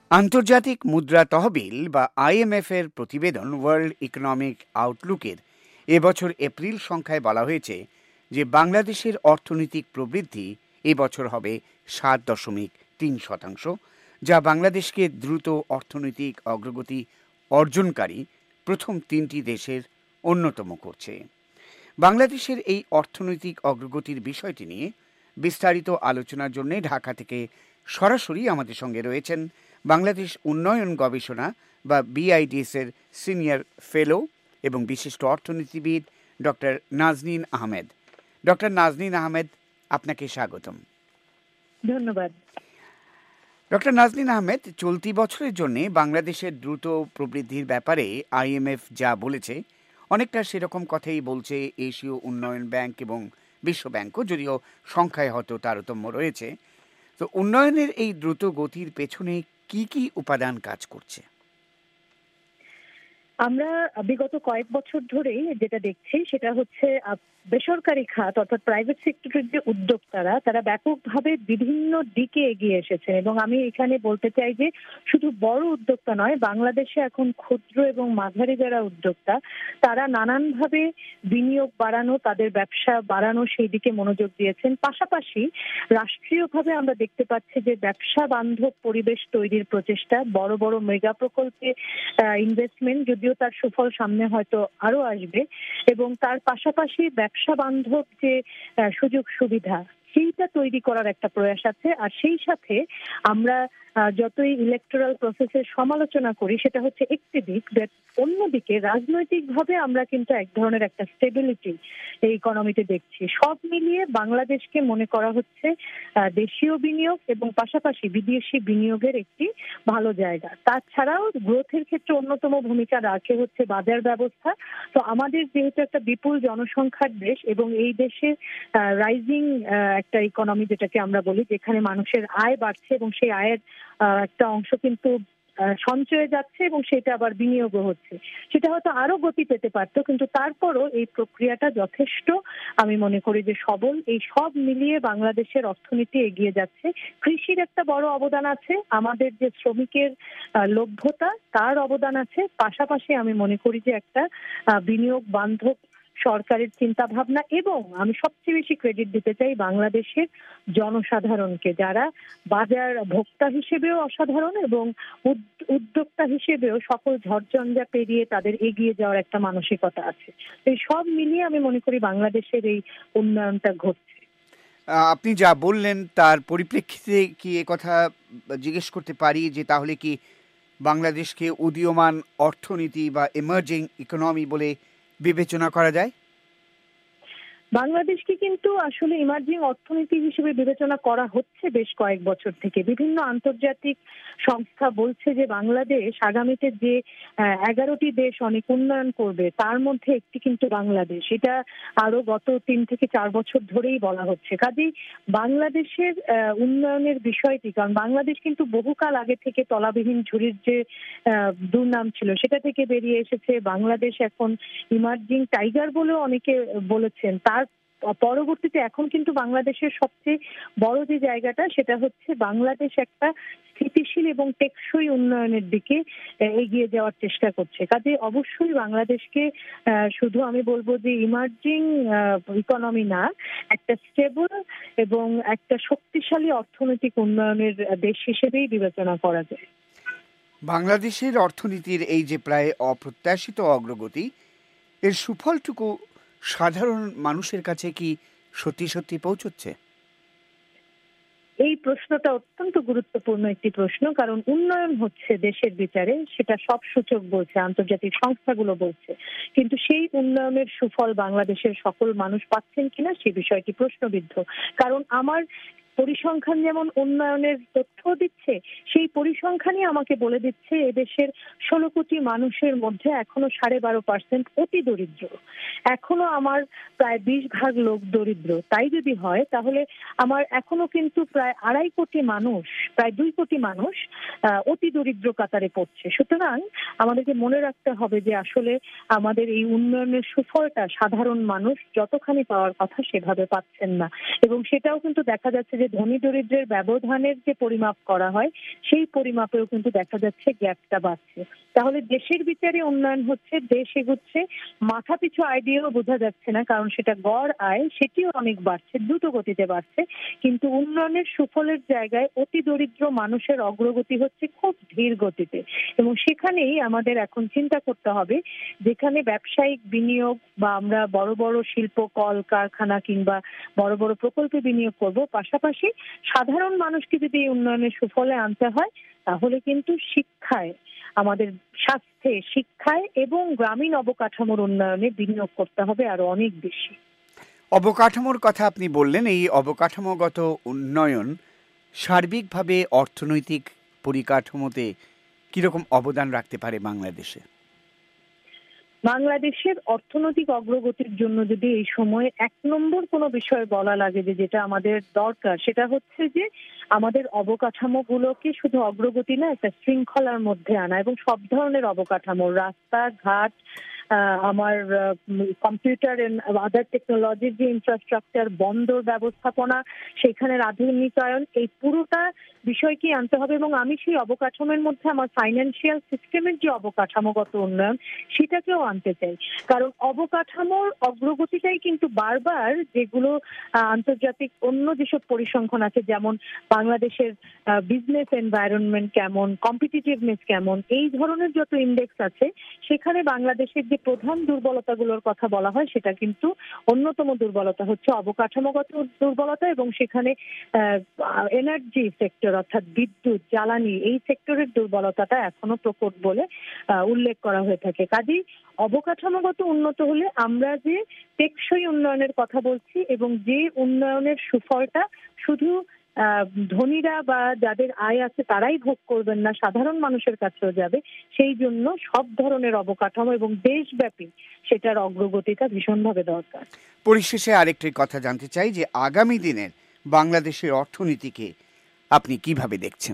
আন্তর্জাতিক মুদ্রা তহবিল বা আইএমএফ এর প্রতিবেদন ওয়ার্ল্ড ইকোনমিক আউটলুকের এবছর এপ্রিল সংখ্যায় বলা হয়েছে যে বাংলাদেশের অর্থনৈতিক প্রবৃদ্ধি এবছর হবে ৭.৩%, যা বাংলাদেশকে দ্রুত অর্থনৈতিক অগ্রগতি অর্জনকারী প্রথম তিনটি দেশের অন্যতম করছে। বাংলাদেশের এই অর্থনৈতিক অগ্রগতির বিষয়টি নিয়ে বিস্তারিত আলোচনার জন্য ঢাকা থেকে সরাসরি আমাদের সঙ্গে রয়েছেন বাংলাদেশ উন্নয়ন গবেষণা বা বিআইডিএস এর সিনিয়র ফেলো এবং বিশিষ্ট অর্থনীতিবিদ ডক্টর নাজনীন আহমেদ। ডক্টর নাজনীন আহমেদ, আপনাকে স্বাগতম। ধন্যবাদ। ডক্টর নাজনীন আহমেদ, চলতি বছরের জন্য বাংলাদেশের দ্রুত প্রবৃদ্ধির ব্যাপারে আইএমএফ যা বলেছে অনেকটা সেরকম কথাই বলছে এশীয় উন্নয়ন ব্যাংক এবং বিশ্ব ব্যাংকও, যদিও সংখ্যায় হয়তো তারতম্য রয়েছে। তো উন্নয়নের এই দ্রুত গতির পেছনে কি কি উপাদান কাজ করছে? আমরা বিগত কয়েক বছর ধরেই যেটা দেখছি সেটা হচ্ছে বেসরকারি খাত অর্থাৎ প্রাইভেট সেক্টরের যে উদ্যোক্তারা তারা ব্যাপকভাবে বিভিন্ন দিকে এগিয়ে এসেছে এবং আমি এখানে বলতে চাই যে শুধু বড় উদ্যোক্তা নয়, বাংলাদেশে এখন ক্ষুদ্র এবং মাঝারি যারা উদ্যোক্তা তারা নানানভাবে বিনিয়োগ বাড়ানো, তাদের ব্যবসা বাড়ানো সেই দিকে মনোযোগ দিয়েছেন। পাশাপাশি রাষ্ট্রীয়ভাবে আমরা দেখতে পাচ্ছি যে ব্যবসা বান্ধব পরিবেশ তৈরির প্রচেষ্টা, বড় বড় মেগা প্রকল্পে ইনভেস্টমেন্ট, যদিও তার সুফল সামনে হয়তো আরো আসবে, এবং তার পাশাপাশি ব্যবসা বান্ধব যে সুযোগ সুবিধা সেইটা তৈরি করার একটা প্রয়াস আছে। আর সেই সাথে আমরা যতই ইলেকটোরাল প্রসেসের সমালোচনা করি সেটা হচ্ছে একটি দিক, অন্যদিকে রাজনৈতিকভাবে আমরা কিন্তু এক ধরনের একটা স্টেবিলিটি এই ইকোনমিতে দেখছি। সব মিলিয়ে বাংলাদেশকে মনে করা হচ্ছে দেশীয় বিনিয়োগ এবং পাশাপাশি বিদেশি বিনিয়োগের একটি ভালো জায়গা। তাছাড়াও গ্রোথের ক্ষেত্রে অন্যতম ভূমিকা রাখে হচ্ছে বাজার ব্যবস্থা। তো আমাদের যেহেতু একটা বিপুল জনসংখ্যার দেশ এবং এই দেশে রাইজিং একটা ইকোনমি যেটাকে আমরা বলি, যেখানে মানুষের আয় বাড়ছে এবং সেই আয়ের একটা অংশ কিন্তু সঞ্চয়ে যাচ্ছে এবং সেটা আবার বিনিয়োগও হচ্ছে, সেটা হয়তো আরো গতি পেতে পারতো, কিন্তু তারপরও এই প্রক্রিয়াটা যথেষ্ট আমি মনে করি যে সবল। এই সব মিলিয়ে বাংলাদেশের অর্থনীতি এগিয়ে যাচ্ছে। কৃষির একটা বড় অবদান আছে, আমাদের যে শ্রমিকের লভ্যতা তার অবদান আছে, পাশাপাশি আমি মনে করি যে একটা বিনিয়োগ বান্ধব সরকারের চিন্তা ভাবনা, এবং আমি সবচেয়ে বেশি ক্রেডিট দিতে চাই বাংলাদেশের জনসাধারণকে, যারা বাজার ভোক্তা হিসেবেও অসাধারণ এবং উদ্যোক্তা হিসেবেও সকল ঝড়ঝঞ্ঝা পেরিয়ে তাদের এগিয়ে যাওয়ার একটা মানসিকতা আছে। এই সব মিলিয়ে আমি মনে করি বাংলাদেশের এই উন্নয়নটা ঘটছে। আপনি যা বললেন তার পরিপ্রেক্ষিতে কি কথা জিজ্ঞেস করতে পারি যে তাহলে কি বাংলাদেশকে উদীয়মান অর্থনীতি বা এমার্জিং ইকোনমি বলে বিবেচনা করা যায়? বাংলাদেশকে কিন্তু আসলে ইমার্জিং অর্থনীতি হিসেবে বিবেচনা করা হচ্ছে বেশ কয়েক বছর থেকে। বিভিন্ন আন্তর্জাতিক সংস্থা বলছে যে বাংলাদেশ আগামীতে যে 11টি দেশ অনেক উন্নয়ন করবে তার মধ্যে একটি কিন্তু বাংলাদেশ। এটা আরো গত 3 থেকে 4 বছর ধরেই বলা হচ্ছে। কাজেই বাংলাদেশের উন্নয়নের বিষয়টি, কারণ বাংলাদেশ কিন্তু বহুকাল আগে থেকে তলাবিহীন ঝুড়ির যে দুর্নাম ছিল সেটা থেকে বেরিয়ে এসেছে। বাংলাদেশ এখন ইমার্জিং টাইগার বলেও অনেকে বলেছেন। তার পরবর্তীতে এখন কিন্তু বাংলাদেশের সবচেয়ে বড় যে জায়গাটা সেটা হচ্ছে বাংলাদেশ একটা স্থিতিশীল এবং টেকসই উন্নয়নের দিকে এগিয়ে যাওয়ার চেষ্টা করছে। কাজে অবশ্যই বাংলাদেশকে শুধু আমি বলবো যে ইমার্জিং ইকোনমি না, একটা স্টেবল এবং একটা শক্তিশালী অর্থনৈতিক উন্নয়নের দেশ হিসেবেই বিবেচনা করা যায়। বাংলাদেশের অর্থনীতির এই যে প্রায় অপ্রত্যাশিত অগ্রগতি, এর সুফলটুকু সাধারণ মানুষের কাছে কি সত্যি সত্যি পৌঁছচ্ছে? এই প্রশ্নটা অত্যন্ত গুরুত্বপূর্ণ একটি প্রশ্ন, কারণ উন্নয়ন হচ্ছে দেশের বিচারে, সেটা সব সূচক বলছে, আন্তর্জাতিক সংস্থাগুলো বলছে, কিন্তু সেই উন্নয়নের সুফল বাংলাদেশের সকল মানুষ পাচ্ছেন কিনা সে বিষয়টি প্রশ্নবিদ্ধ। কারণ আমার পরিসংখ্যান যেমন উন্নয়নের তথ্য দিচ্ছে, সেই পরিসংখ্যানই আমাকে বলে দিচ্ছে এদেশের 16 কোটি মানুষের মধ্যে এখনো 12.5% অতি দরিদ্র। এখনো আমার প্রায় 20 ভাগ লোক দরিদ্র। তাই যদি হয় তাহলে আমার এখনো কিন্তু প্রায় 2.5 কোটি মানুষ, প্রায় 2 কোটি মানুষ অতি দরিদ্র কাতারে পড়ছে। সুতরাং আমাদেরকে মনে রাখতে হবে যে আসলে আমাদের এই উন্নয়নের সুফলটা সাধারণ মানুষ যতখানি পাওয়ার কথা সেভাবে পাচ্ছেন না, এবং সেটাও কিন্তু দেখা যাচ্ছে যে ধনী দরিদ্রের ব্যবধানের যে পরিমাপ করা হয় সেই পরিমাপেও কিন্তু দেখা যাচ্ছে গ্যাপটা বাড়ছে। তাহলে দেশের বিচারে উন্নয়ন হচ্ছে, দেশ এগুচ্ছে, মাথা পিছু আয় দিয়েও বোঝা যাচ্ছে না, কারণ সেটা গড় আয় সেটিও অনেক বাড়ছে, দ্রুত গতিতে বাড়ছে, কিন্তু উন্নয়নের সুফলের জায়গায় অতি দরিদ্র মানুষের অগ্রগতি হচ্ছে খুব ধীর গতিতে। এবং সেখানেই আমাদের এখন চিন্তা করতে হবে, যেখানে ব্যবসায়িক বিনিয়োগ বা আমরা বড় বড় শিল্প কল কারখানা কিংবা বড় বড় প্রকল্পে বিনিয়োগ করব, পাশাপাশি সাধারণ মানুষকে যদি এই উন্নয়নের সুফলে আনতে হয়, তাহলে কিন্তু শিক্ষায়, আমাদের স্বাস্থ্যে, শিক্ষায় এবং গ্রামীণ অবকাঠামোর উন্নয়নে বিনিয়োগ করতে হবে আরো অনেক বেশি। অবকাঠামোর কথা আপনি বললেন, এই অবকাঠামোগত উন্নয়ন সার্বিকভাবে অর্থনৈতিক পরিকাঠামোতে কিরকম অবদান রাখতে পারে বাংলাদেশে? বাংলাদেশের অর্থনৈতিক অগ্রগতির জন্য যদি এই সময়ে এক নম্বর কোনো বিষয় বলা লাগে যে যেটা আমাদের দরকার, সেটা হচ্ছে যে আমাদের অবকাঠামোগুলোকে শুধু অগ্রগতি না, একটা শৃঙ্খলার মধ্যে আনা, এবং সব ধরনের অবকাঠামো, রাস্তাঘাট, আমার কম্পিউটার এন্ড আদার টেকনোলজির যে ইনফ্রাস্ট্রাকচার, বন্দর ব্যবস্থাপনা, সেখানের আধুনিকায়ন, এই পুরোটা বিষয়কে আনতে হবে। এবং আমি সেই অবকাঠামোর মধ্যে আমার ফাইন্যান্সিয়াল সিস্টেমের যে অবকাঠামোগত উন্নয়ন সেটাকেও আনতে চাই, কারণ অবকাঠামোর অগ্রগতিটাই কিন্তু বারবার যেগুলো আন্তর্জাতিক অন্য যেসব পরিসংখ্যান আছে, যেমন বাংলাদেশের বিজনেস এনভায়রনমেন্ট কেমন, কম্পিটিটিভনেস কেমন, এই ধরনের যত ইন্ডেক্স আছে, সেখানে বাংলাদেশের যে প্রধান দুর্বলতাগুলোর কথা বলা হয়, সেটা কিন্তু অন্যতম দুর্বলতা হচ্ছে অবকাঠামোগত দুর্বলতা, এবং সেখানে এনার্জি সেক্টর অর্থাৎ বিদ্যুৎ, জ্বালানি, এই সেক্টরের দুর্বলতাটা এখনো প্রকট বলে উল্লেখ করা হয়ে থাকে। কাজেই অবকাঠামোগত উন্নত হলে আমরা যে টেকসই উন্নয়নের কথা বলছি, এবং যে উন্নয়নের সুফলটা শুধু ধনীরা বা যাদের আয় আছে তারাই ভোগ করবেন না, সাধারণ মানুষের কাছেও যাবে, সেই জন্য সব ধরনের অবকাঠামো এবং দেশব্যাপী সেটার অগ্রগতিটা ভীষণভাবে দরকার। পরিশেষে আরেকটি কথা জানতে চাই যে আগামী দিনের বাংলাদেশের অর্থনীতিকে আপনি কিভাবে দেখছেন?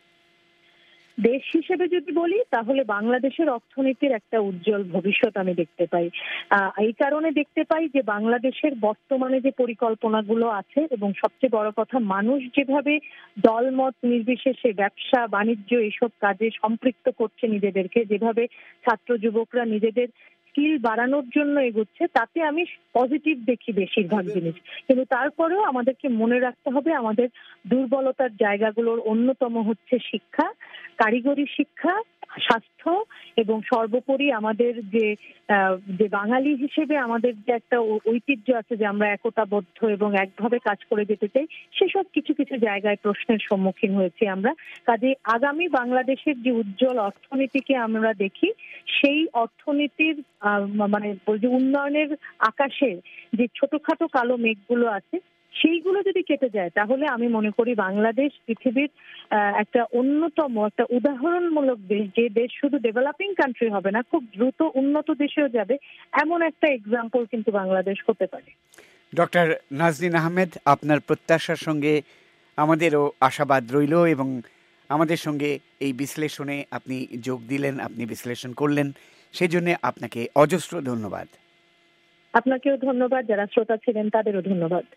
দেশ হিসেবে যদি বলি, তাহলে বাংলাদেশের অর্থনীতির একটা উজ্জ্বল ভবিষ্যৎ আমি দেখতে পাই। এই কারণে দেখতে পাই যে বাংলাদেশের বর্তমানে যে পরিকল্পনাগুলো আছে, এবং সবচেয়ে বড় কথা, মানুষ যেভাবে দলমত নির্বিশেষে ব্যবসা বাণিজ্য এইসব কাজে সম্পৃক্ত করছে নিজেদেরকে, যেভাবে ছাত্র যুবকরা নিজেদের স্কিল বাড়ানোর জন্য এগোচ্ছে, তাতে আমি পজিটিভ দেখি বেশিরভাগ জিনিস। কিন্তু তারপরেও আমাদেরকে মনে রাখতে হবে, আমাদের দুর্বলতার জায়গাগুলোর অন্যতম হচ্ছে শিক্ষা, কারিগরি শিক্ষা, স্বাস্থ্য, এবং সর্বোপরি আমাদের যে বাঙালি হিসেবে আমাদের যে একটা ঐতিহ্য আছে যে আমরা একতাবদ্ধ এবং একভাবে কাজ করে যেতে চাই, সেসব কিছু কিছু জায়গায় প্রশ্নের সম্মুখীন হয়েছি আমরা। কাজে আগামী বাংলাদেশের যে উজ্জ্বল অর্থনীতিকে আমরা দেখি, সেই অর্থনীতির মানে যে উন্নয়নের আকাশে যে ছোটখাটো কালো মেঘগুলো আছে, সেইগুলো যদি কেটে যায়, তাহলে আমি মনে করি বাংলাদেশ পৃথিবীর একটা অন্যতম, একটা উদাহরণমূলক দেশ, যে দেশ শুধু ডেভেলপিং কান্ট্রি হবে না, খুব দ্রুত উন্নত দেশেও যাবে, এমন একটা এক্সাম্পল কিন্তু বাংলাদেশ হতে পারে। ডক্টর নাজনীন আহমেদ, আপনার প্রত্যাশার সঙ্গে আমাদেরও আশাবাদ রইল, এবং আমাদের সঙ্গে এই বিশ্লেষণে আপনি যোগ দিলেন, আপনি বিশ্লেষণ করলেন, সেজন্য আপনাকে অজস্র ধন্যবাদ। আপনাকেও ধন্যবাদ, যারা শ্রোতা ছিলেন তাদেরও ধন্যবাদ।